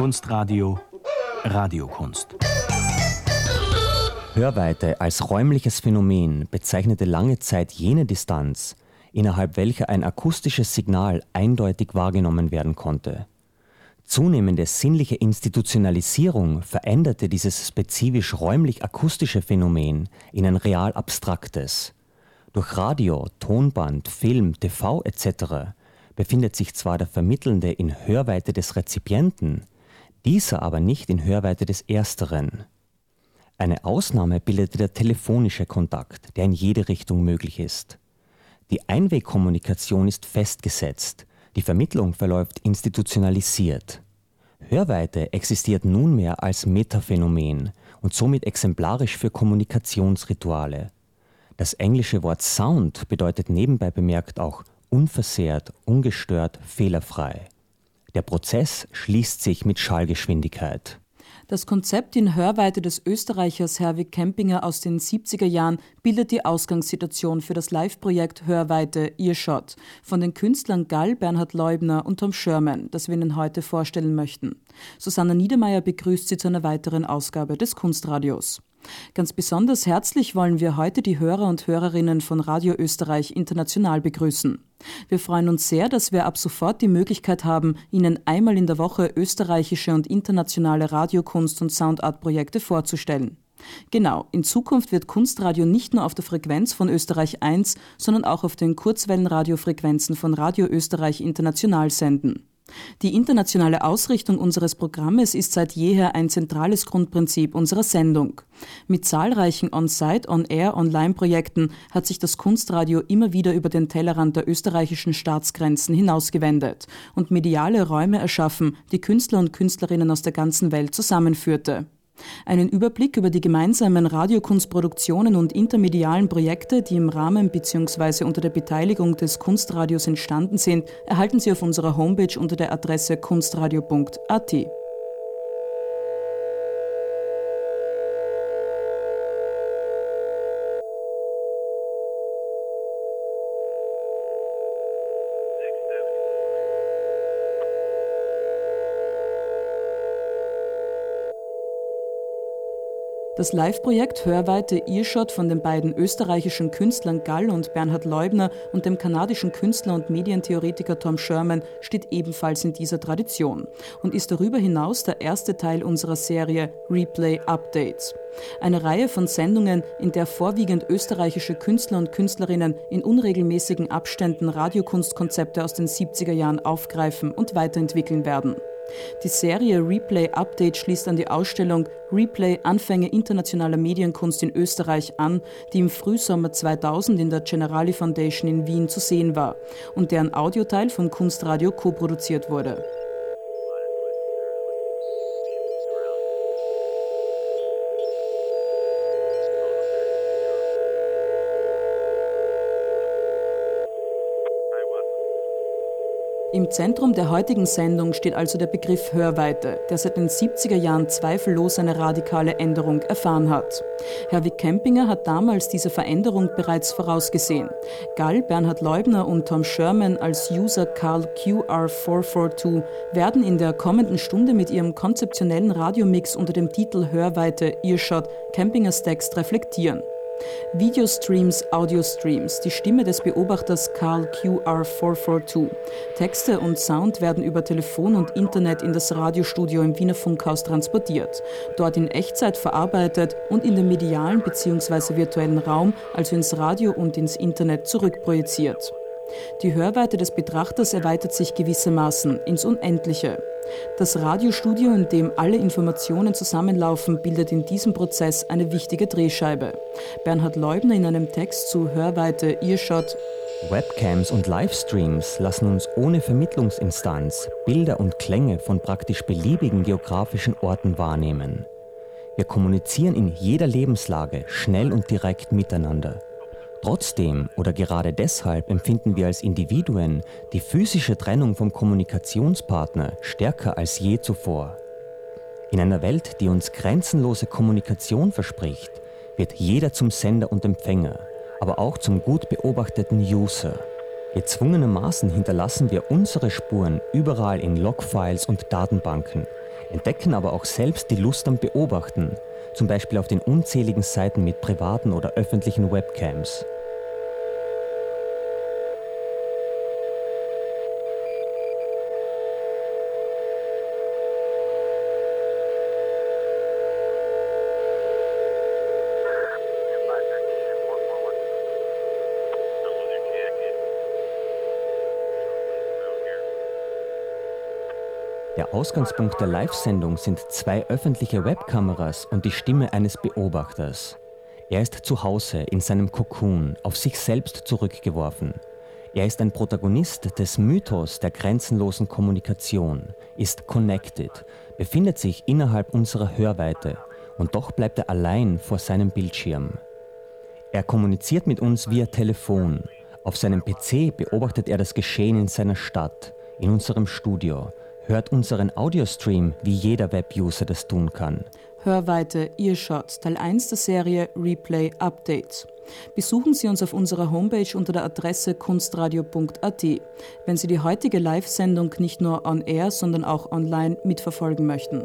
Kunstradio Radiokunst. Hörweite als räumliches Phänomen bezeichnete lange Zeit jene Distanz, innerhalb welcher ein akustisches Signal eindeutig wahrgenommen werden konnte. Zunehmende sinnliche Institutionalisierung veränderte dieses spezifisch räumlich-akustische Phänomen in ein real abstraktes. Durch Radio, Tonband, Film, TV etc. befindet sich zwar der Vermittelnde in Hörweite des Rezipienten, dieser aber nicht in Hörweite des Ersteren. Eine Ausnahme bildete der telefonische Kontakt, der in jede Richtung möglich ist. Die Einwegkommunikation ist festgesetzt, die Vermittlung verläuft institutionalisiert. Hörweite existiert nunmehr als Metaphänomen und somit exemplarisch für Kommunikationsrituale. Das englische Wort Sound bedeutet nebenbei bemerkt auch unversehrt, ungestört, fehlerfrei. Der Prozess schließt sich mit Schallgeschwindigkeit. Das Konzept in Hörweite des Österreichers Herwig Kempinger aus den 70er Jahren bildet die Ausgangssituation für das Live-Projekt Hörweite Earshot von den Künstlern Gall, Bernhard Leubner und Tom Sherman, das wir Ihnen heute vorstellen möchten. Susanna Niedermeyer begrüßt Sie zu einer weiteren Ausgabe des Kunstradios. Ganz besonders herzlich wollen wir heute die Hörer und Hörerinnen von Radio Österreich International begrüßen. Wir freuen uns sehr, dass wir ab sofort die Möglichkeit haben, Ihnen einmal in der Woche österreichische und internationale Radiokunst- und Soundart-Projekte vorzustellen. Genau, in Zukunft wird Kunstradio nicht nur auf der Frequenz von Österreich 1, sondern auch auf den Kurzwellenradiofrequenzen von Radio Österreich International senden. Die internationale Ausrichtung unseres Programmes ist seit jeher ein zentrales Grundprinzip unserer Sendung. Mit zahlreichen On-Site, On-Air, Online-Projekten hat sich das Kunstradio immer wieder über den Tellerrand der österreichischen Staatsgrenzen hinausgewendet und mediale Räume erschaffen, die Künstler und Künstlerinnen aus der ganzen Welt zusammenführte. Einen Überblick über die gemeinsamen Radiokunstproduktionen und intermedialen Projekte, die im Rahmen bzw. unter der Beteiligung des Kunstradios entstanden sind, erhalten Sie auf unserer Homepage unter der Adresse kunstradio.at. Das Live-Projekt Hörweite Earshot von den beiden österreichischen Künstlern Gall und Bernhard Leubner und dem kanadischen Künstler und Medientheoretiker Tom Sherman steht ebenfalls in dieser Tradition und ist darüber hinaus der erste Teil unserer Serie Replay Updates. Eine Reihe von Sendungen, in der vorwiegend österreichische Künstler und Künstlerinnen in unregelmäßigen Abständen Radiokunstkonzepte aus den 70er Jahren aufgreifen und weiterentwickeln werden. Die Serie Replay Update schließt an die Ausstellung Replay Anfänge internationaler Medienkunst in Österreich an, die im Frühsommer 2000 in der Generali Foundation in Wien zu sehen war und deren Audioteil vom Kunstradio co-produziert wurde. Im Zentrum der heutigen Sendung steht also der Begriff Hörweite, der seit den 70er Jahren zweifellos eine radikale Änderung erfahren hat. Herwig Kempinger hat damals diese Veränderung bereits vorausgesehen. Gall, Bernhard Leubner und Tom Sherman als User Carl QR442 werden in der kommenden Stunde mit ihrem konzeptionellen Radiomix unter dem Titel Hörweite Earshot Kempingers Text reflektieren. Videostreams, Audiostreams, die Stimme des Beobachters Carl QR442. Texte und Sound werden über Telefon und Internet in das Radiostudio im Wiener Funkhaus transportiert, dort in Echtzeit verarbeitet und in den medialen bzw. virtuellen Raum, also ins Radio und ins Internet, zurückprojiziert. Die Hörweite des Betrachters erweitert sich gewissermaßen ins Unendliche. Das Radiostudio, in dem alle Informationen zusammenlaufen, bildet in diesem Prozess eine wichtige Drehscheibe. Bernhard Leubner in einem Text zu Hörweite Earshot: Webcams und Livestreams lassen uns ohne Vermittlungsinstanz Bilder und Klänge von praktisch beliebigen geografischen Orten wahrnehmen. Wir kommunizieren in jeder Lebenslage schnell und direkt miteinander. Trotzdem oder gerade deshalb empfinden wir als Individuen die physische Trennung vom Kommunikationspartner stärker als je zuvor. In einer Welt, die uns grenzenlose Kommunikation verspricht, wird jeder zum Sender und Empfänger, aber auch zum gut beobachteten User. Gezwungenermaßen hinterlassen wir unsere Spuren überall in Logfiles und Datenbanken, entdecken aber auch selbst die Lust am Beobachten, zum Beispiel auf den unzähligen Seiten mit privaten oder öffentlichen Webcams. Der Ausgangspunkt der Live-Sendung sind 2 öffentliche Webkameras und die Stimme eines Beobachters. Er ist zu Hause in seinem Kokon, auf sich selbst zurückgeworfen. Er ist ein Protagonist des Mythos der grenzenlosen Kommunikation, ist connected, befindet sich innerhalb unserer Hörweite und doch bleibt er allein vor seinem Bildschirm. Er kommuniziert mit uns via Telefon. Auf seinem PC beobachtet er das Geschehen in seiner Stadt, in unserem Studio, hört unseren Audiostream, wie jeder Webuser das tun kann. Hörweite Earshot, Teil 1 der Serie Replay Updates. Besuchen Sie uns auf unserer Homepage unter der Adresse kunstradio.at, wenn Sie die heutige Live-Sendung nicht nur on air, sondern auch online mitverfolgen möchten.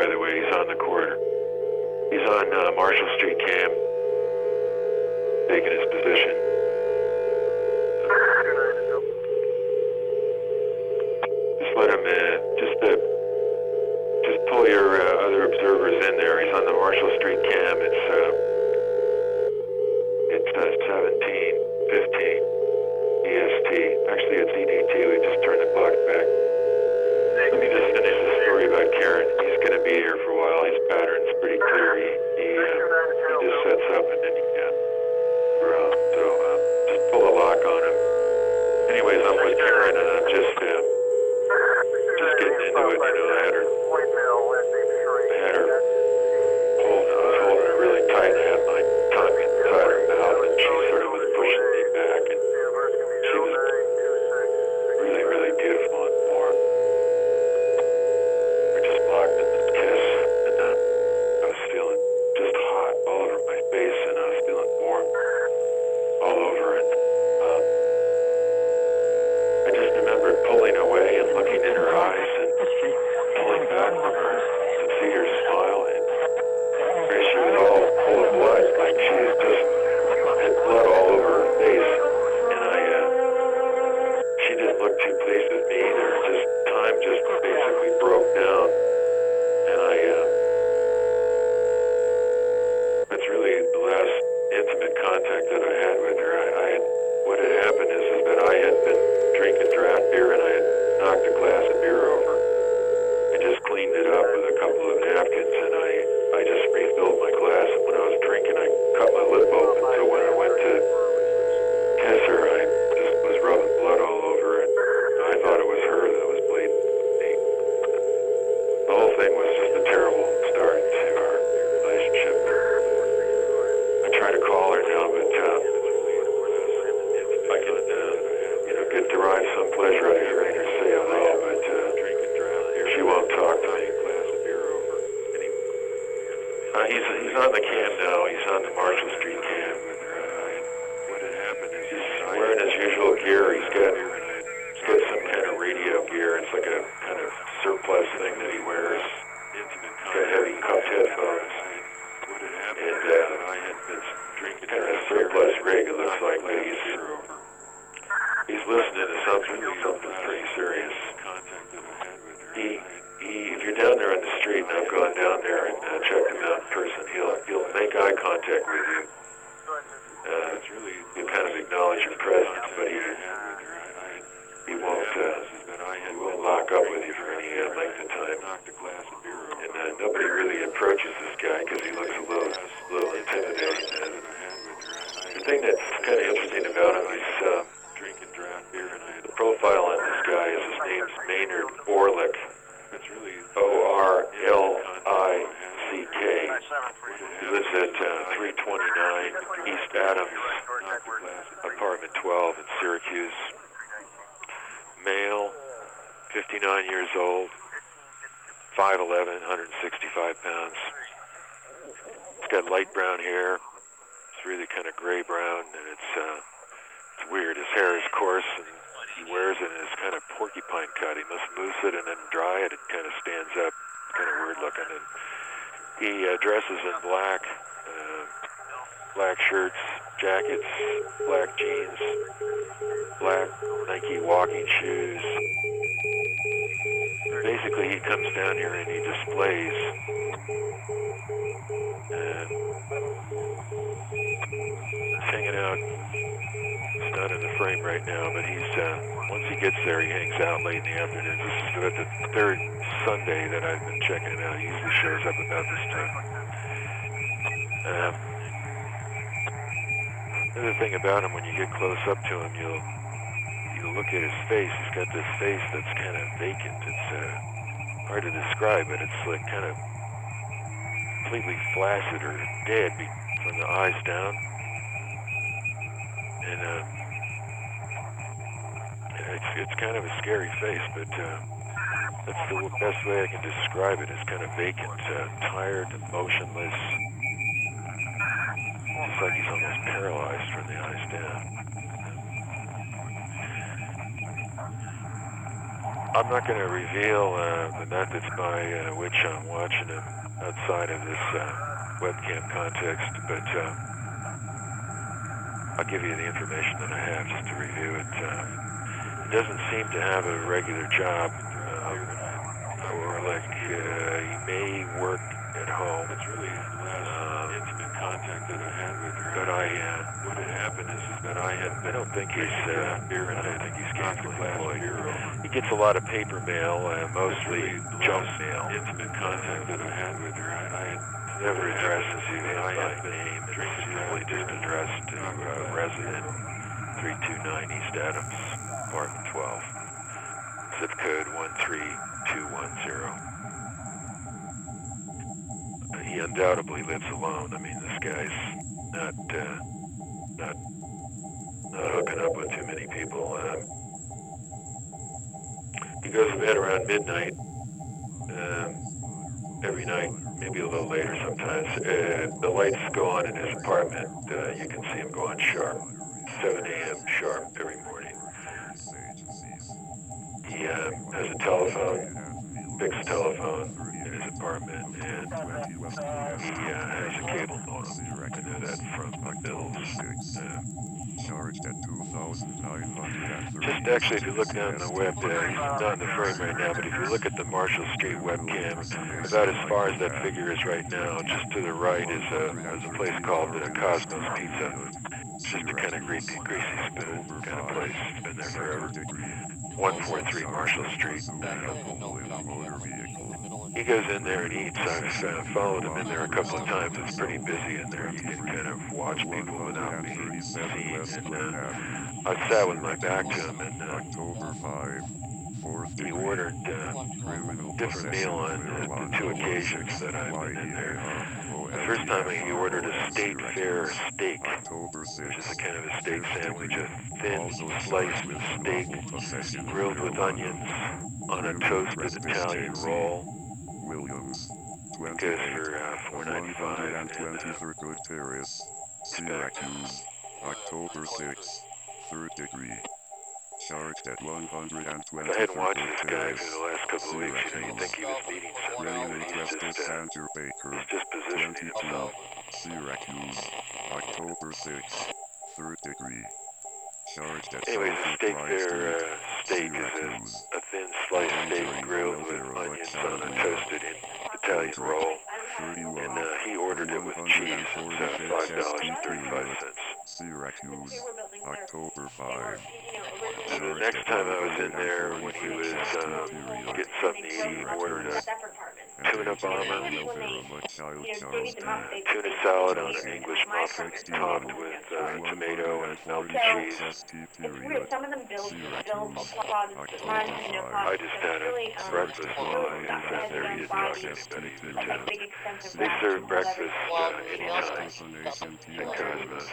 Marshall Street Cam, taking pleasure of hearing her say hello, but she won't talk to me. He's on the cam now. He's on the Marshall Street cam. He's wearing his usual gear. He's got some kind of radio gear. It's like a kind of surplus thing that he wears. Got heavy cuffed headphones. And kind of a surplus rig, it looks like, but he's listening to something pretty serious. If you're down there on the street, and I've gone down there and checked him out in person, he'll make eye contact with you. He'll kind of acknowledge your presence, but he won't lock up with you for any length of time. And nobody really approaches this guy because he looks a little intimidating. The thing that's kind of interesting about him is the profile on this guy is his name's Maynard Orlick. O-R-L-I-C-K. He lives at 329 East Adams, apartment 12 in Syracuse. Male, 59 years old, 5'11", 165 pounds. He's got light brown hair. It's really kind of gray brown, and it's weird. His hair is coarse, and he wears it in this kind of porcupine cut. He must mousse it and then dry it. It kind of stands up, kind of weird looking. And he dresses in black shirts, jackets, black jeans, black Nike walking shoes. Basically, he comes down here and he displays. And he's hanging out. He's not in the frame right now, but once he gets there, he hangs out late in the afternoon. This is about the third Sunday that I've been checking it out. He usually shows up about this time. Another thing about him, when you get close up to him, you'll look at his face. He's got this face that's kind of vacant. It's hard to describe it. It's like kind of completely flaccid or dead from the eyes down. And it's kind of a scary face, but that's the best way I can describe it. It's kind of vacant, tired, motionless. It's like he's almost paralyzed from the eyes down. I'm not going to reveal the methods by which I'm watching him outside of this webcam context, but I'll give you the information that I have just to review it. He doesn't seem to have a regular job, or like he may work at home. It's really the last intimate contact that I had with her. But what had happened is that I don't think he's here, and I don't think he's gainfully employed. He gets a lot of paper mail, mostly junk mail. Intimate contact that I had with her, I never addresses you by name. It's simply just addressed to resident 329 East Adams, apartment 12, zip code 13210. He undoubtedly lives alone. I mean, this guy's not hooking up with too many people. He goes to bed around midnight every night, maybe a little later sometimes. The lights go on in his apartment. You can see him go on sharp, 7 a.m. sharp every morning. He has a telephone, fixed telephone in his apartment, and he has a cable modem. I know that from my bills. Just actually, if you look down the web, he's not in the frame right now, but if you look at the Marshall Street webcam, about as far as that figure is right now, just to the right is a place called Cosmos Pizza. It's just a kind of greasy spoon kind of place. It's been there forever. 143 Marshall Street. He goes in there and eats. I've followed him in there a couple of times. It's pretty busy in there. You can kind of watch people without being seen. And I sat with my back to him, and he ordered different meal on the two occasions that I've been in there. The first time he ordered a state fare steak, which is a kind of a steak sandwich, a thin slice of steak grilled with onions on a toasted Italian roll. Williams, Goes for $4.95. And Good Terrace, Syracuse, October 6th, 3rd degree. Charged at $120. I hadn't watched this guy for the last couple of weeks. You know, you'd think he was meeting somebody, but he's just positioning himself. Syracuse, October 6th, 3rd degree. Charged at Anyways, the steak there, steak is a thin sliced steak grilled with onions on a toasted Italian roll. And he ordered it with cheese. It's $5.35. Syracuse, October 5. So the next time I was in there, when he was getting something to eat, he ordered a tuna bomber, tuna salad on an English muffin topped with tomato and melted cheese. Some of them build I just had a breakfast while I was in there. He didn't talk to anybody. They serve breakfast anytime in Cosmos.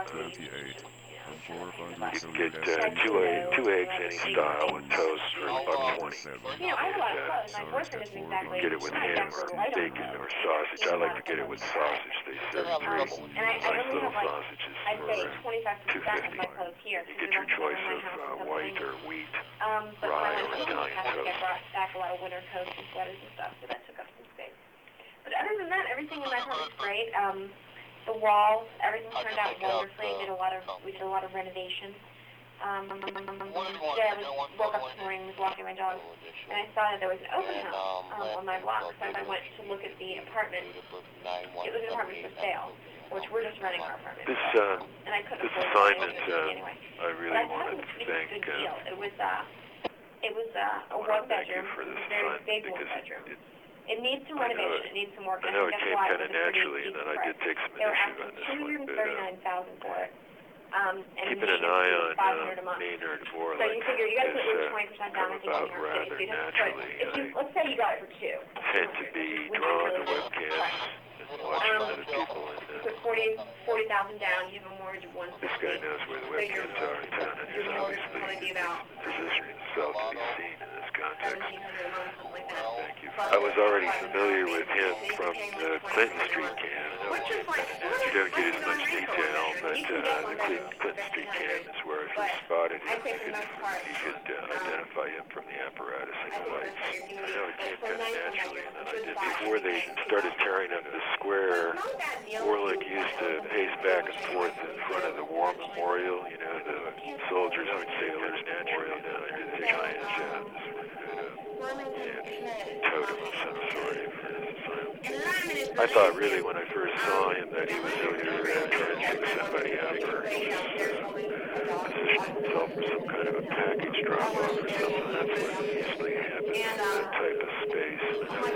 You can get two eggs any style with toast for $1.20. You know, I have a lot of clothes. My boyfriend isn't exactly. Get it with ham or bacon or sausage. I like to get it with sausage. They serve three nice little sausages I'd say for 25% of my clothes here. You get your choice of white or wheat, but rye when I or was Italian I toast. brought back a lot of winter coats and sweaters and stuff, so that took up some space. But other than that, everything in my home was great. The walls, everything turned out wonderfully. We did a lot of renovation. Today I woke up this morning, was walking my dog, and I saw that there was an open house on my block. So I went to look at the apartment. It was an apartment for sale, which we're just renting our apartment. This assignment, I really want to thank. It was a one bedroom, very big one bedroom. It needs some renovation. It needs some work. I know it came kind of naturally, and then I did take some initiative on this one. But $239,000 for it. keeping an eye on Maynard Borlaug so you figure you got to put at least 20% down. come about rather naturally. Let's say you got it for $2. Tend to be drawn to webcams and watching other people. Put $40,000 down. You have a mortgage of $160,000. This guy knows where the webcams are in town, and he's obviously positioning himself to be seen in this context. I was already familiar with him from the Clinton Street cam. You don't get as much detail, but the Clinton Street cam is where I first spotted him. You could identify him from the apparatus and the lights. I know it came kind of naturally, and then I did. Before they started tearing up the square, Borlaug used to pace back and forth in front of the War Memorial. You know, the soldiers would say there's memorial down there. The giant totem of some sort. I thought really when I first saw him that he was either trying to pick somebody up or positioning himself for some kind of a package drop-off or something. That's what usually happens in that type of space.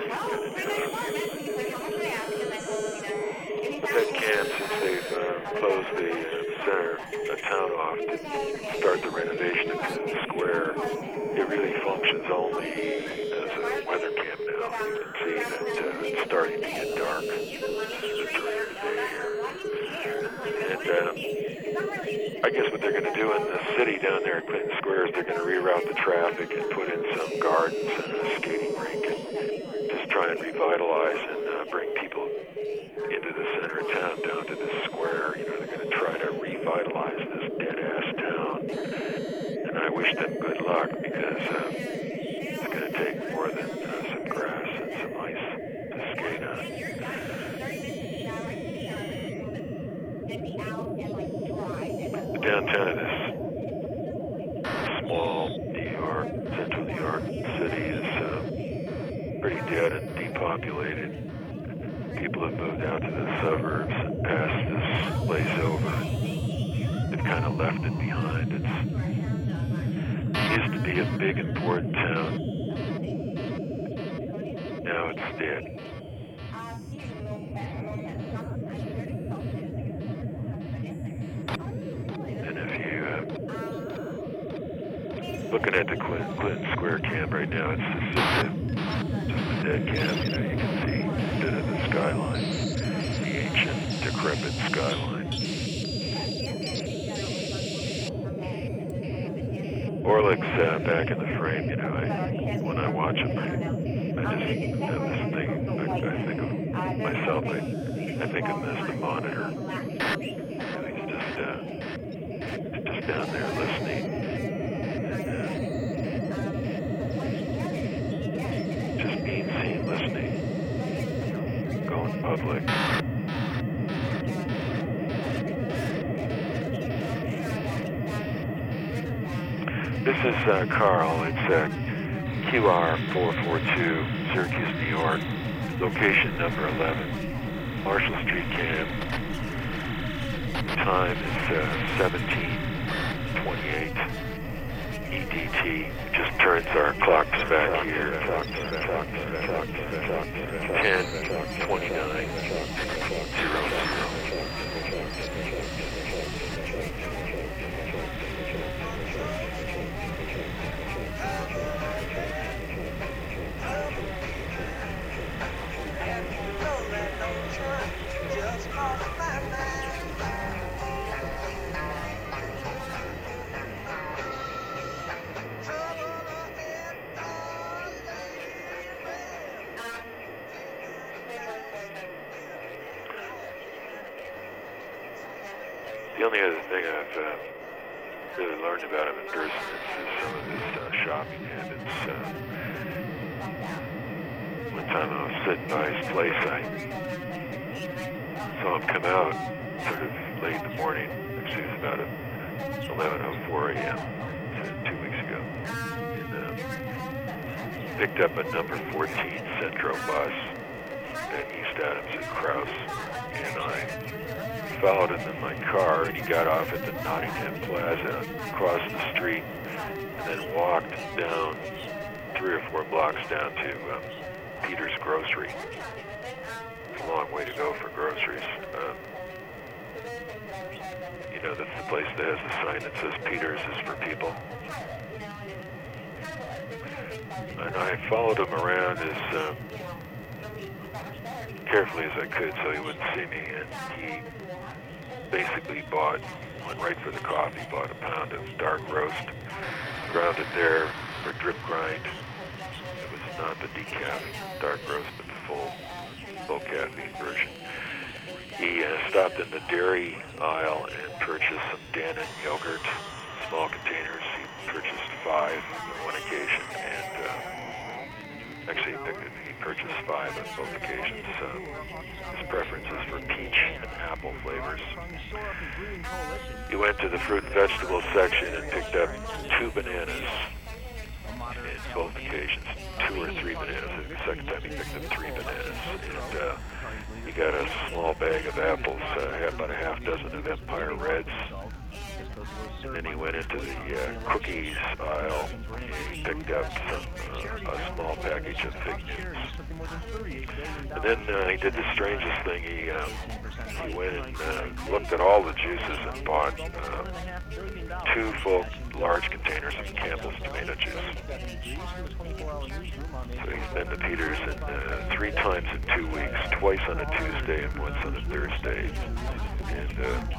That camp, since they've closed the center of town off to start the renovation of the square, it really functions only as a weather camp now. You can see that it's starting to get dark. This is during the day here. And I guess what they're going to do in the city down there at Clinton Square is they're going to reroute the traffic and put in some gardens and a skating rink and just try and revitalize and bring people into the center of town down to this square. You know, they're going to try to revitalize this dead-ass town. And I wish them good luck because it's going to take more than some grass and some ice to skate on. The downtown of this small New York, central New York city is pretty dead and depopulated. People have moved out to the suburbs and passed this place over. They've kind of left it behind. It used to be a big, important town. Now it's dead. And if you looking at the Clinton Square camp right now. It's just a dead camp. You know, you can see a bit of the skyline, the ancient, decrepit skyline. Orlick's back in the frame. You know, when I watch him, I just have this thing. I think of myself. I think of him as the monitor. He's just down there listening. Just being seen, listening, going public. This is Carl. It's QR 442, Syracuse, New York. Location number 11, Marshall Street Camp. Time is 17:28 EDT. Just turns our clocks back here. 10:29:00. The only other thing I've really learned about him in person is some of his shopping habits. One time I was sitting by his place, I saw him come out sort of late in the morning. Actually, it was about 11:04 a.m. 2 weeks ago. And picked up a number 14 Centro bus at East Adams and Krause, and I followed him in my car, and he got off at the Nottingham Plaza, crossed the street, and then walked down 3 or 4 blocks down to Peter's Grocery. It's a long way to go for groceries. You know, that's the place that has the sign that says Peter's is for people. And I followed him around as carefully as I could so he wouldn't see me, and he basically went right for the coffee, bought a pound of dark roast, ground it there for drip grind. It was not the decaf dark roast, but the full caffeine version. He stopped in the dairy aisle and purchased some Dannon yogurt, small containers. He purchased 5 on one occasion, and actually he purchased 5 on both occasions. His preference is for peach and apple flavors. He went to the fruit and vegetable section and picked up 2 bananas in both occasions, 2 or 3 bananas. The second time he picked up 3 bananas, and he got a small bag of apples, about a half dozen of Empire Reds. And then he went into the cookies aisle and he picked up a small package of Fig Newtons. And then he did the strangest thing. He went and looked at all the juices and bought 2 full large containers of Campbell's tomato juice. So he's been to Peter's 3 times in 2 weeks, twice on a Tuesday and once on a Thursday. And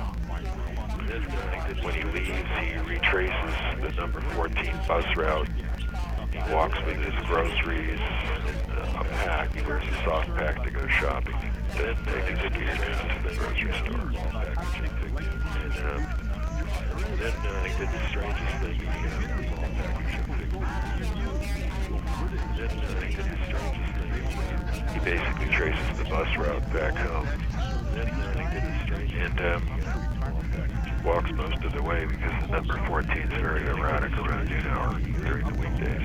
when he leaves, he retraces the number 14 bus route. He walks with his groceries in a pack. He wears a soft pack to go shopping. Then takes his gear down to the grocery store. And then he did the strangest thing. He basically traces the bus route back home. And walks most of the way because the number 14 is very erratic around noon hour during the weekdays.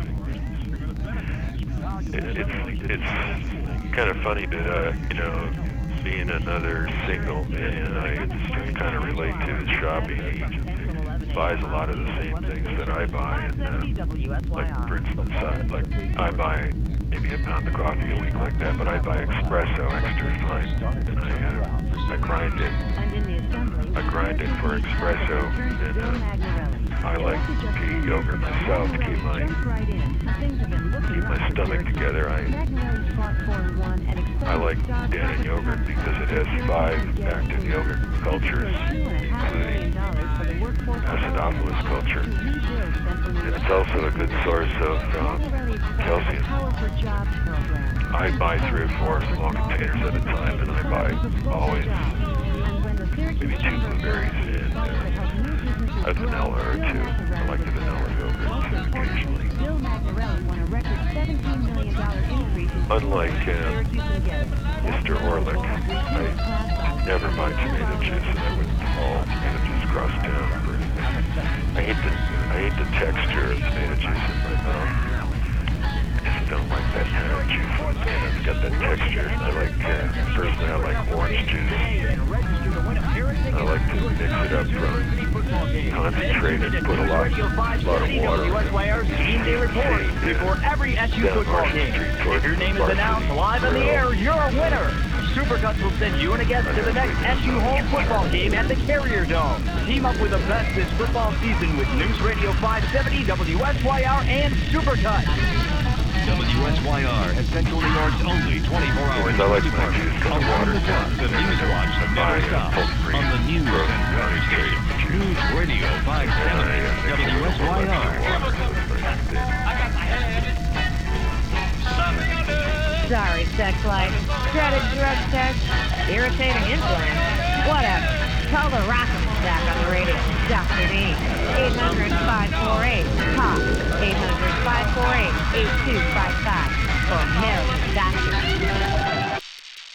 It's kind of funny, but being another single man, I kind of relate to his shopping. He buys a lot of the same things that I buy, and like for instance, I buy maybe a pound of coffee a week like that, but I buy espresso extra fine, and I grind it. I grind it for espresso, and I like to eat yogurt myself to keep my stomach together. I like Dannon yogurt because it has 5 active yogurt cultures, including acidophilus culture. And it's also a good source of calcium. I buy 3 or 4 small containers at a time, and I buy always maybe 2 blueberries and a vanilla or 2. I like the vanilla yogurt occasionally. Unlike Mr. Orlick, I never buy tomato juice, and I wouldn't haul tomato juice across town for anything. I hate the texture of tomato juice in my mouth. I don't like that kind of juice. It's got that texture. Personally, I like orange juice. I like to mix it up from concentrated, put a lot of water in it. Before every SU football game. If your name is announced live on the air, you're a winner. Supercuts will send you and a guest to the next SU home football game at the Carrier Dome. Team up with the best this football season with News Radio 570, WSYR, and Supercuts. WSYR, Central New York's only 24-hour news department. The News Watch never stops on the News and Weather Station. News Radio 570, WSYR. Sorry, sex life. Dreaded drug test. Irritating influence. Whatever. Tell the Rock'em Stack on the radio. Dr. D. 800-548-POP. 800-548-8255. For American Doctors.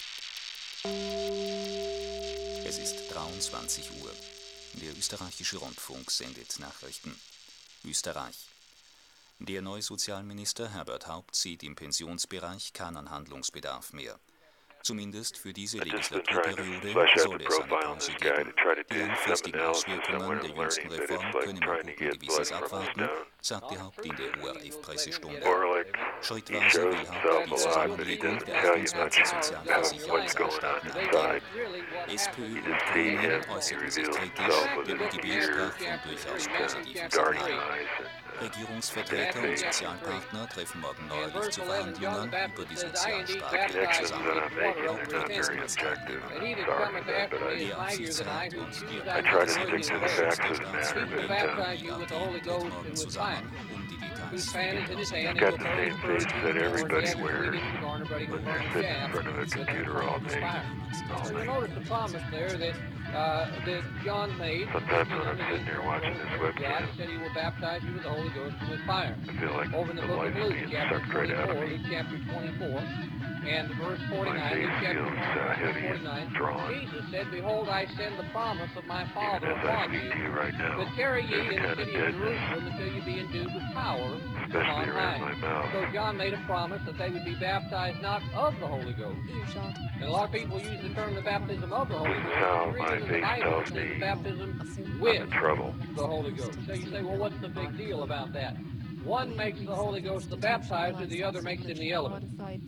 Es ist 23 Uhr. Der österreichische Rundfunk sendet Nachrichten. Österreich. Der neue Sozialminister Herbert Haupt sieht im Pensionsbereich keinen Handlungsbedarf mehr. Zumindest für diese Legislaturperiode soll es eine Pause geben. Die langfristigen Auswirkungen der jüngsten Reform können man guten Gewissens abwarten, sagte Haupt in der ORF-Pressestunde. Schrittweise will Haupt die Zusammenlegung der 28 Sozialversicherungsanstalten angehen. SPÖ und Grüne äußerten sich kritisch, der ÖGB sprach von durchaus positiven Signalen. Regierungsvertreter und Sozialpartner treffen morgen neuerlich zu Verhandlungen über die sozialstaatliche Zusammenarbeit. Haupt wird erstmals teilnehmen. Der Aufsichtsrat und die Organisationsausschuss der Staatsräte tritt morgen zusammen, um die Details zu It's got the same face that everybody wears when they're sitting in front of a computer all day. You notice the promise there that John made. Sometimes when I'm sitting there watching this webcam, God said he will baptize you with the Holy Ghost and with fire. I feel like over in the the book life of is Luke, being chapter sucked right out of 24, me. Luke chapter 24, and verse 49, My Luke face chapter feels 24, heavy and 49, drawn. Jesus said, Behold, I send the promise of my Father Even as I upon speak to you right now, but tarry ye there's in the kind of city of deadness, Jerusalem until you be endued with power from especially on around high. my mouth. So John made a promise that they would be baptized not of the Holy Ghost. And a lot of people use the term the baptism of the Holy This is Ghost. how The reason my the face Bible tells says me baptism I'm with in trouble. the Holy Ghost. So you say, well, what's the big deal about that? One makes the Holy Ghost the baptizer, the other makes him the element.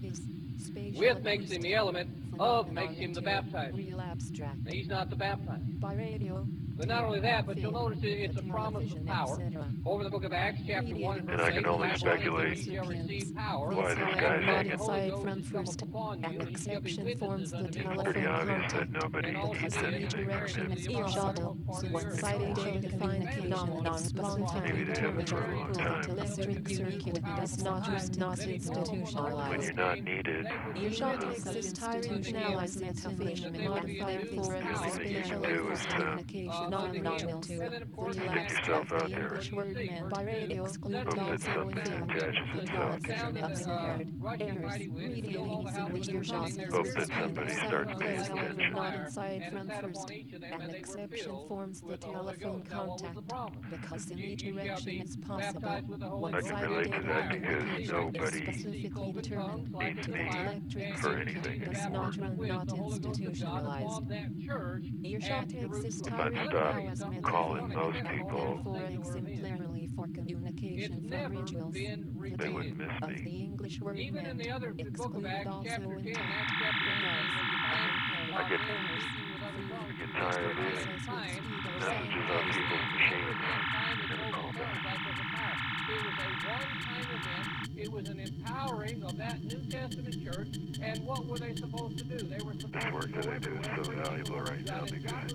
With makes him the element, of makes him the baptizer. He's not the baptizer. But not only that, but you'll notice it's a promise of power. Over the book of Acts, chapter 1, And I can only speculate why this guy's hanging. Aside from first, an exception forms the telephone Pretty obvious that contact. nobody Because in each direction is earshot, one-sided defined phenomenon long-time determined electric circuit does not institutionalized. When you're not needed, Earshot is institutionalized activation modified for a spatial communication non-nominal to relapse the English word man by radio exclude also intended the television absurd errors reading easily earshot not inside from first. An exception forms the telephone contact because in each direction is possible. One-sided communication is specifically determined to the electric circuit does not run not institutionalized. Earshot exists calling most people, for exemplarily for communication from rituals. they would miss Of me. the English word Even in meant the other book of exclude Acts, also chapter 10, intent. Acts chapter 10, I get get tired of the messages on people's machines in the pulpit. It was a one-time event. It was an empowering of that New Testament church. And what were they supposed to do? They were supposed this work that I do is so valuable right now because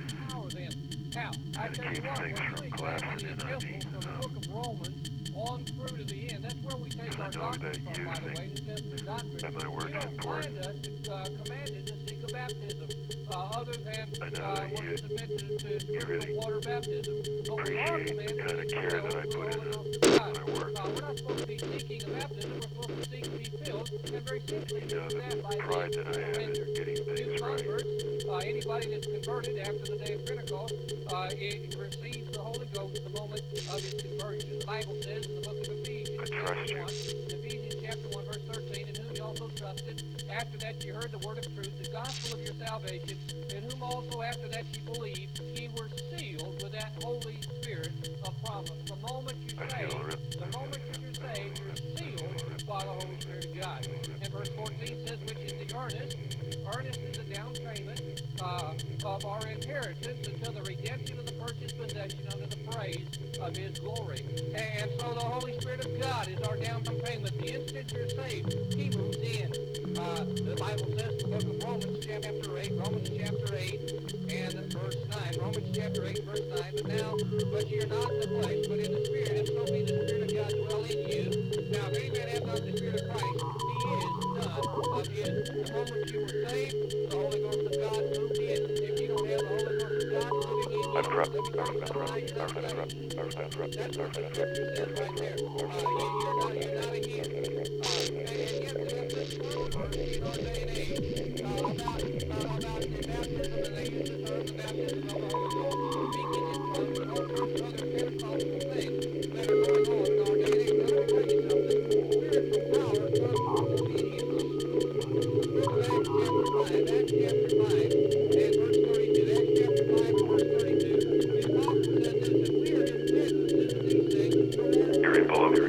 it keeps things from collapsing in on me. On through to the end. That's where we take our doctrine from, by the way. That my work's important. Commanded to seek a baptism, other than what is submitted to water baptism. Appreciate the kind of care that I put into my work. We're not supposed to be seeking a baptism. We're supposed to seek to be filled, and very simply you know, the pride that I have in getting things right. Anybody that's converted after the day of Pentecost, it receives the Holy Ghost the moment of his conversion. The Bible says in the book of Ephesians, Ephesians chapter 1, verse 13, in whom you also trusted. After that you heard the word of truth, the gospel of your salvation, in whom also after that you believed, ye were sealed with that Holy Spirit of promise. The moment you're saved, you're sealed by the Holy Spirit of God. And verse 14 says, which is the earnest. Earnest is the down payment of our inheritance until the redemption of the purchased possession under the praise of his glory. And so the Holy Spirit of God is our down payment. The instant you're saved, he moves in. The Bible says in the book of Romans chapter 8, and verse 9. Romans chapter 8, verse 9. But you're not in the flesh, but in the Spirit, if so be the Spirit of God dwell in you. Now, if any man have not the Spirit of Christ, he is none of his. The moment you were saved, the Holy Ghost of God moved in. If you don't have the Holy Ghost of God moving in you, that's what Scripture says right there. You're not a here. And yet we have this one verse in our day and age about the baptism, and they use the term the baptism of the Holy Ghost, speaking in tongues, and all sorts of other Pentecostal things that are going on in our day and age. Let me tell you something. Spiritual power comes from obedience. Go to Acts chapter 5, and verse 32. Acts chapter 5 and verse 32. The apostle said this, that we are his witnesses of these things. You're involved.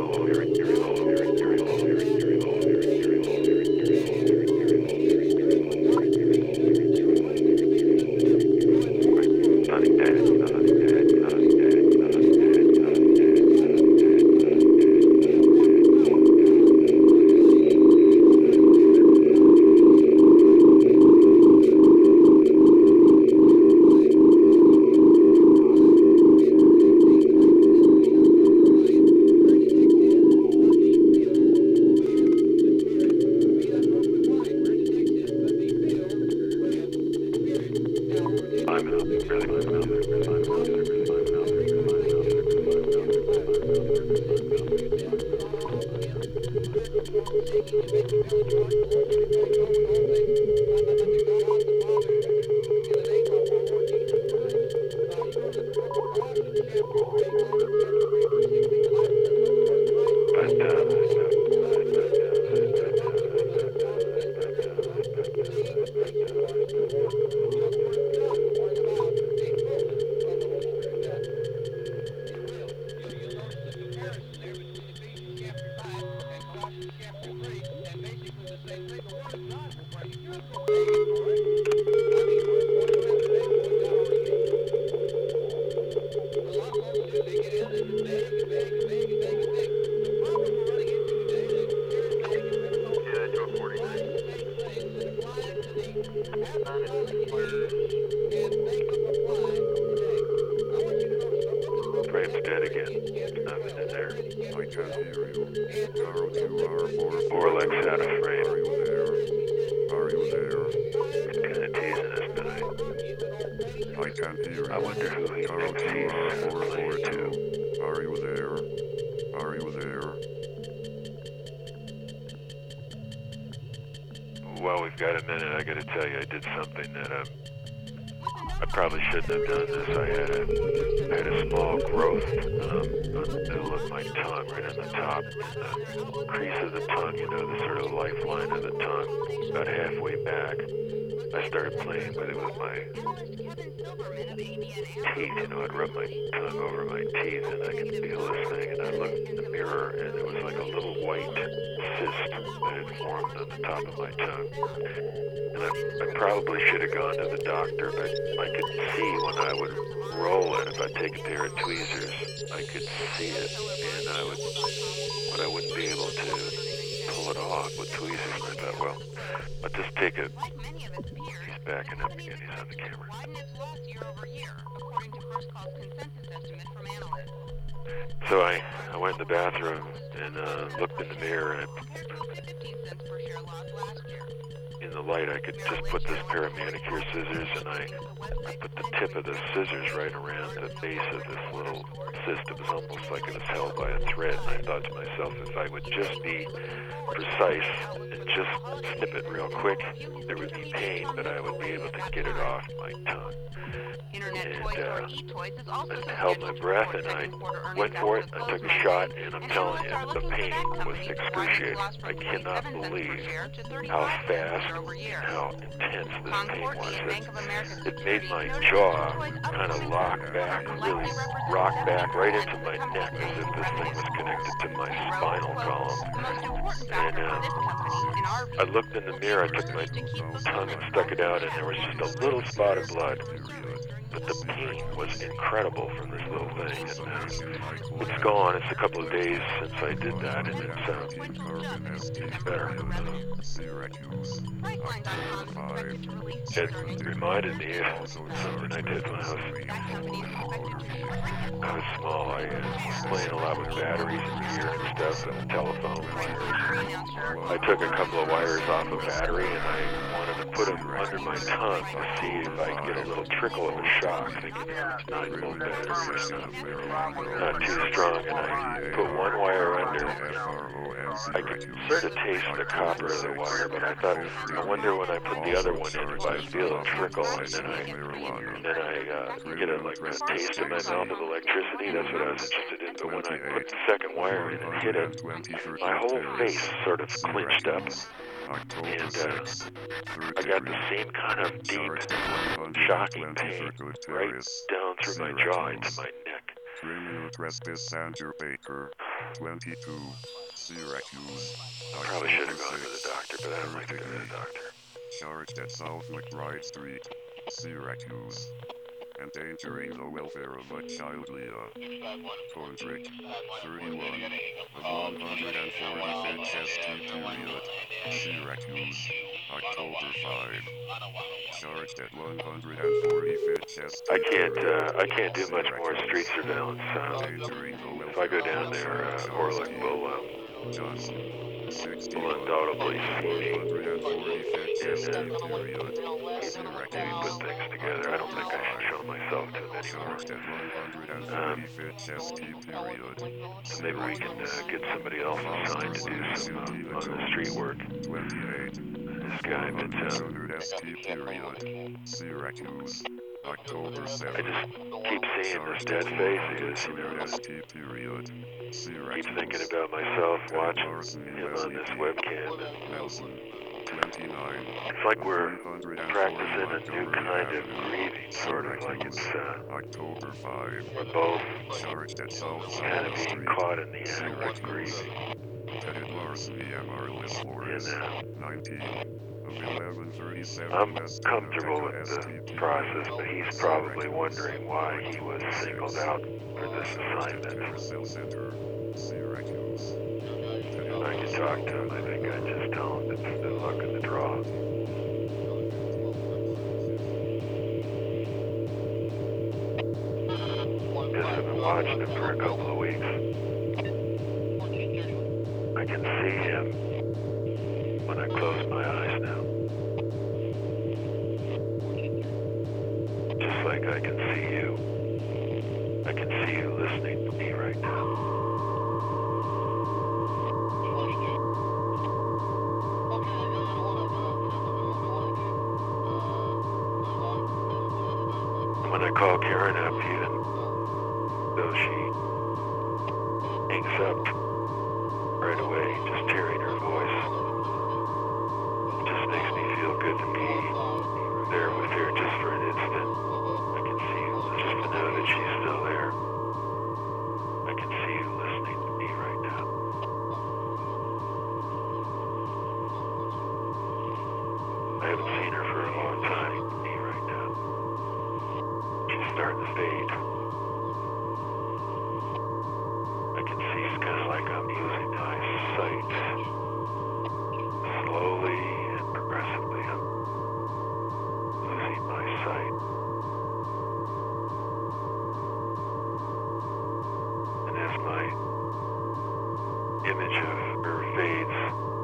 Well, we've got a minute. I got to tell you, I did something that I probably shouldn't have done this. I had a small growth in the middle of my tongue, right on the top, in the crease of the tongue, you know, the sort of lifeline of the tongue, about halfway back. I started playing with it with my teeth. You know, I'd rub my tongue over my teeth and I could feel this thing. And I looked in the mirror and it was like a little white cyst that had formed on the top of my tongue. And I probably should have gone to the doctor, but I could see when I would roll it, if I take a pair of tweezers, I could see it, and but I wouldn't be able to pull it off with tweezers. And I thought, well, I'll just take it. He's backing up again. He's on the camera. So I went in the bathroom and looked in the mirror, and in the light I could just put this pair of manicure scissors, and I put the tip of the scissors right around the base of this little cyst. It was almost like it was held by a thread, and I thought to myself, if I would just be precise and just snip it real quick, there would be pain, but I would be able to get it off my tongue. And I held my breath, and I went for it. I took a shot, and I'm telling you, the pain was excruciating. I cannot believe how fast and how intense this pain was. It made my jaw kind of really rock back right into my neck, as if this thing was connected to my spinal column. And I looked in the mirror, I took my tongue and stuck it out, and there was just a little spot of blood. But the pain was incredible from this little thing, and it's gone. It's a couple of days since I did that, and it's better. It reminded me of something I did when I was small. I was playing a lot with batteries in the ear and stuff, and telephone wires. I took a couple of wires off a battery, and I wanted to put them under my tongue to see if I could get a little trickle of a shock, thinking it's 9-volt battery, not too strong, and I put one wire under. I could sort of taste the copper of the wire, but I thought, I wonder when I put the other one in if I feel a trickle, and then I get a taste in my mouth of electricity. That's what I was interested in. But when I put the second wire in and hit it, my whole face sort of clinched up. And I got the same kind of deep, shocking pain right down through my jaw into my neck. Criminal trespass Andrew Baker, 22, Syracuse. Probably should have gone to the doctor, but I don't like to go to the doctor. Charged at South McBride Street, Syracuse. Endangering the welfare of a child, Leah Fondrick, 31, of 145th ST period, Syracuse, October 5. Charged at 145th ST. I can't do much more street surveillance. If I go down there, Orlick will undoubtedly see me and maybe put things together. I don't think I should show myself to him anymore. Maybe we can get somebody else assigned to do some on the street work. This guy, Syracuse, October 7. I just keep seeing this dead face. I keep thinking about myself watching him on this webcam. It's like we're practicing a new kind of grieving, sort of like it's October 5. we're both kind of being caught in the act of grieving. I'm comfortable with the process, but he's probably wondering why he was singled out for this assignment. When I can talk to him, I think I just tell him it's the luck of the draw. Because I've been watching him for a couple of weeks. I can see him when I close my eyes now. Just like I can see you. I can see you listening to me right now. When I call Karen up, even though she hangs up right away, just hearing her voice just makes me feel good to be image of her fades.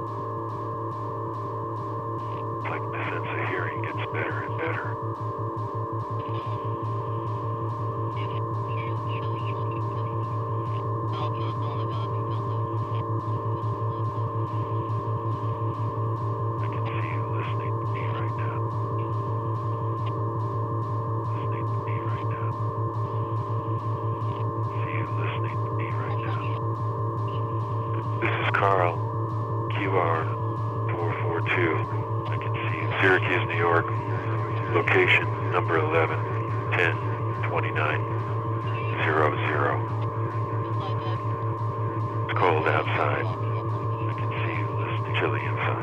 It's like the sense of hearing gets better and better. I can see you listening to me right now. Listening to me right now. See you listening to me right now. This is Carl, QR 442. I can see you. Syracuse, New York. Location number 11, 10, 29, 00. It's cold outside. I can see you listening. Chilly inside.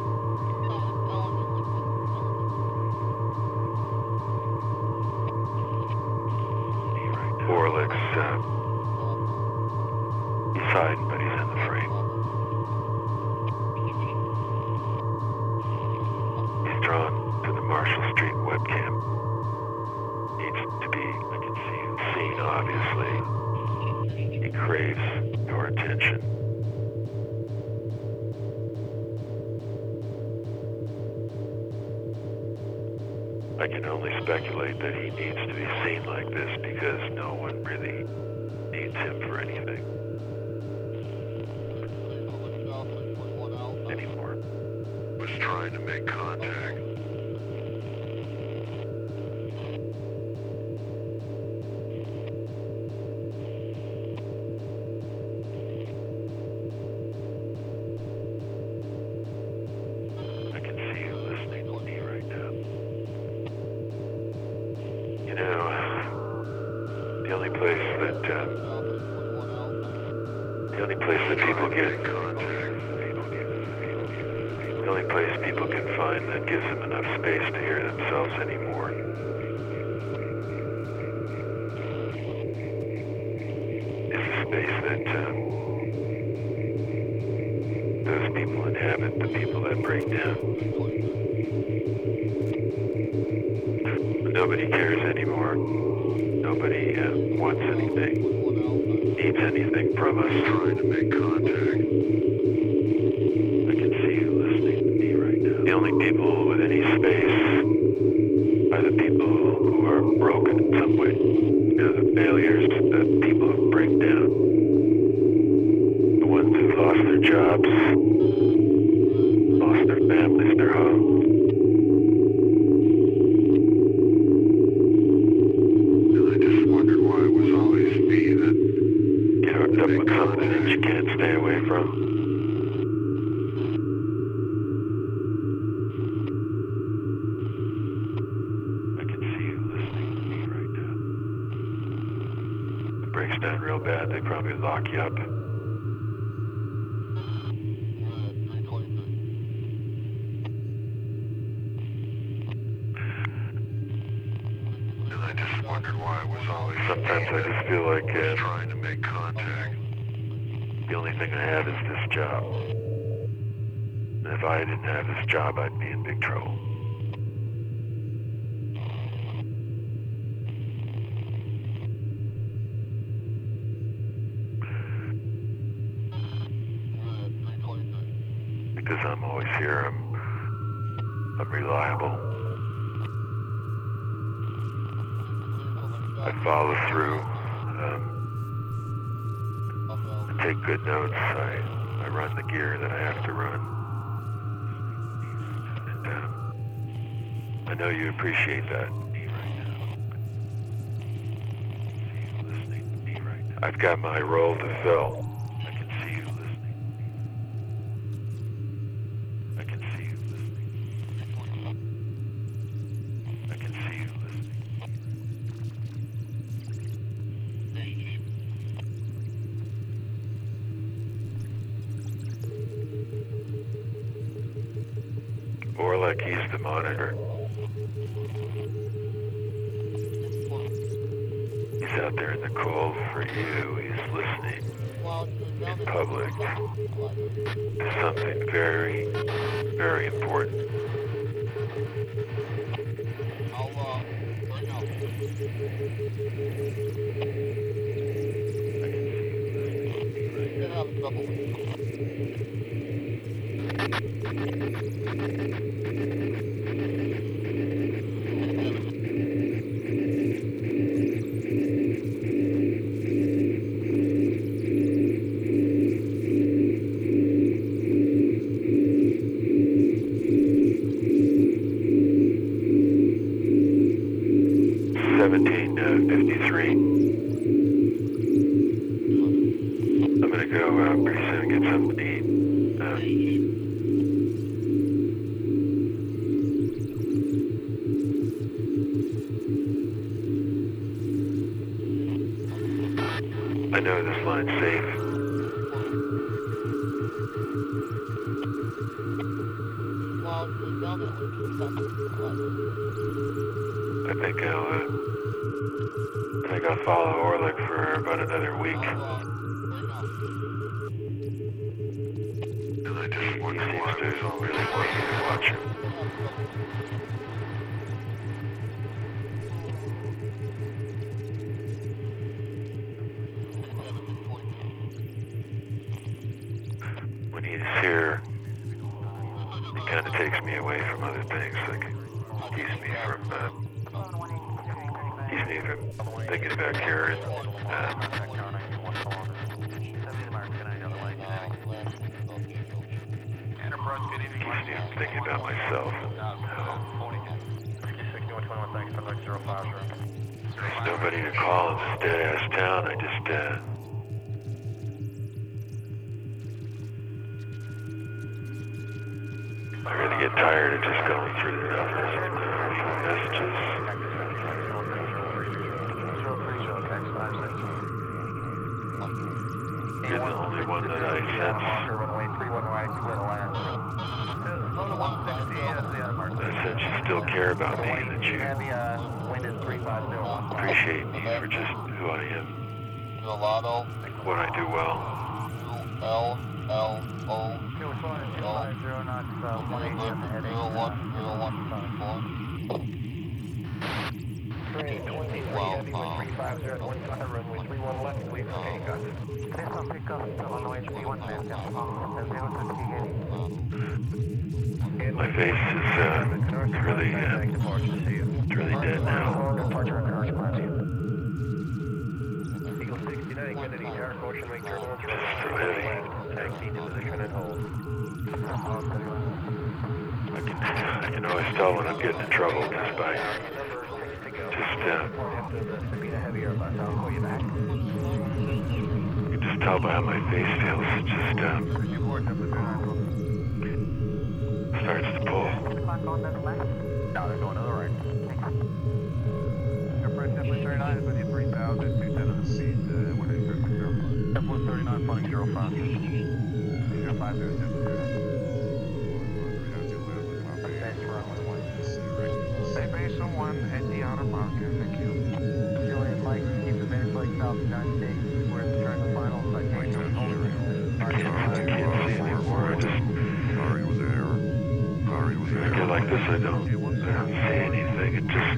Orlick's he's hiding, but he's in the frame. He's drawn to the Marshall Street webcam. Needs to be, I can see you, seen, obviously. He craves your attention. I can only speculate that he needs to be seen like this because no one really needs him for anything anymore. Was trying to make contact. I can see you listening to me right now. You know, the only place that people get contact, the only place people can find that gives them enough space to hear themselves anymore is a space that those people inhabit, the people that break down. Nobody cares anymore. Nobody wants anything, needs anything from us. Trying to make contact. I can see you listening to me right now. The only people with any space are the people who are broken in some way. You know, the failures, the people who break down. The ones who lost their jobs, lost their families, their homes. Up with something that you can't stay away from. I can see you listening to me right now. If it breaks down real bad, they probably lock you up. And I just wondered why it was always... Sometimes I just feel like trying to make contact. The only thing I have is this job. And if I didn't have this job, I'd be in big trouble. Because I'm always here, I'm reliable. I follow through. Take good notes. I run the gear that I have to run. And I know you appreciate that. I've got my role to fill. I can see you listening. I can see you listening. I can see you listening. More like he's the monitor. He's out there in the cold for you. He's listening in public to something very, very important. I know this line's safe. I think I'll follow Orlik for about another week. And I just seems to really want me to watch him. When he's here, it kind of takes me away from other things, like keeps me from thinking about Karen. Keeps me from thinking about myself. There's nobody to call in this dead-ass town. I really get tired of just going through the numbers and leaving messages. You're the only one that I sense you still care about me, and that you appreciate me for just who I am, what I do well. My face is really dead now. Just so heavy. I can always tell when I'm getting in trouble just by you can just tell by how my face feels. It just starts to pull. Now they're going to the right. Airport 39 is with you 3,210 of the speed. Airport 39 flying 05. 0500. Stay base on 1 at the outer marker. Thank you. Julian Mike, keep the base like South United States. We're in the turn the final. I can't see anymore. When I get like this, I don't see anything. It's just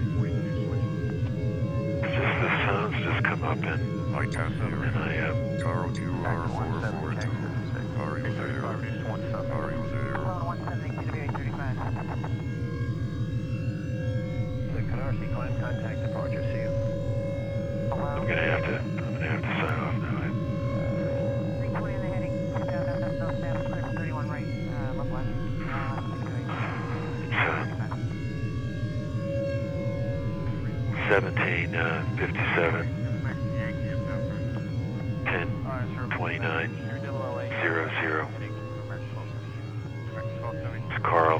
the sounds just come up and I Carl, you are 442. Are you there? Are you there? The Canarsie climb contact departure. See you. I'm gonna have to sign off now. 320 in the heading. 31 right. Left left. 1757 1029 00. It's Carl.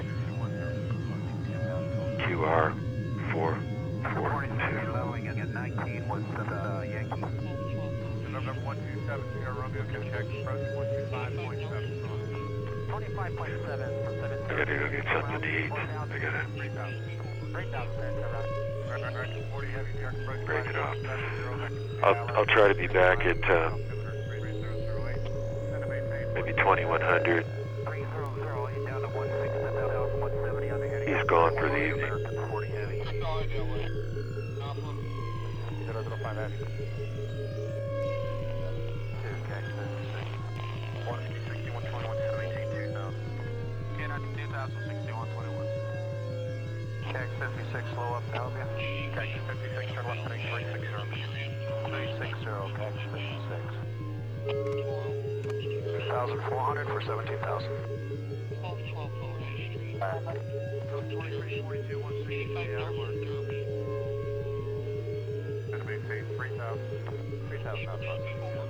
QR 442. Leveling at 19 was the Yankee. November 127 Sierra Romeo can check approach 125.7. 25.7 from 7. I gotta go get something to eat. I gotta break it off. I'll try to be back at maybe 2100. He's gone for the evening. Albion. Taxi 56, turn left heading 360. 360, taxi 56. 2,400 for 17,000. 2342, 160, outward. Gonna maintain 3,000 outside.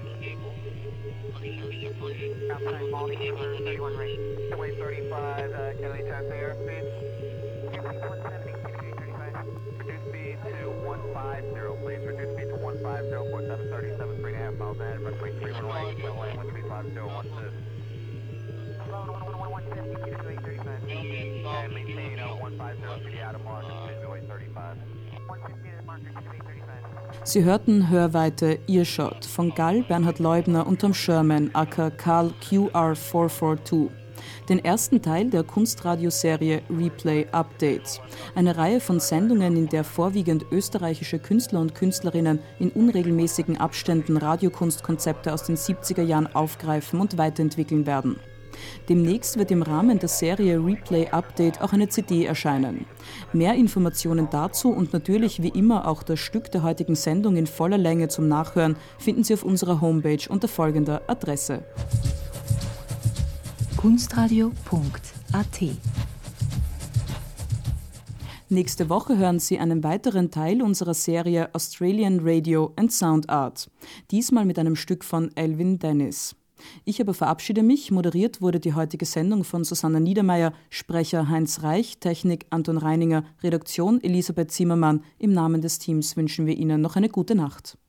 Outside Maldi, 31 right. Way 35, Kelly Tap airspeed. 170, 35. Reduce speed to 150, please. Reduce speed to 150, 4737, 3.5 miles ahead. Runway 318, runway 135, 12. And maintain 150 to the outer marker, visual 35. 150 to the marker, 35. Sie hörten Hörweite Earshot von Gall Bernhard Leubner und Tom Sherman aka Carl QR442. Den ersten Teil der Kunstradioserie Replay Updates. Eine Reihe von Sendungen, in der vorwiegend österreichische Künstler und Künstlerinnen in unregelmäßigen Abständen Radiokunstkonzepte aus den 70er Jahren aufgreifen und weiterentwickeln werden. Demnächst wird im Rahmen der Serie Replay Update auch eine CD erscheinen. Mehr Informationen dazu und natürlich wie immer auch das Stück der heutigen Sendung in voller Länge zum Nachhören finden Sie auf unserer Homepage unter folgender Adresse: kunstradio.at. Nächste Woche hören Sie einen weiteren Teil unserer Serie Australian Radio and Sound Art. Diesmal mit einem Stück von Elvin Dennis. Ich aber verabschiede mich. Moderiert wurde die heutige Sendung von Susanna Niedermeyer, Sprecher Heinz Reich, Technik Anton Reininger, Redaktion Elisabeth Zimmermann. Im Namen des Teams wünschen wir Ihnen noch eine gute Nacht.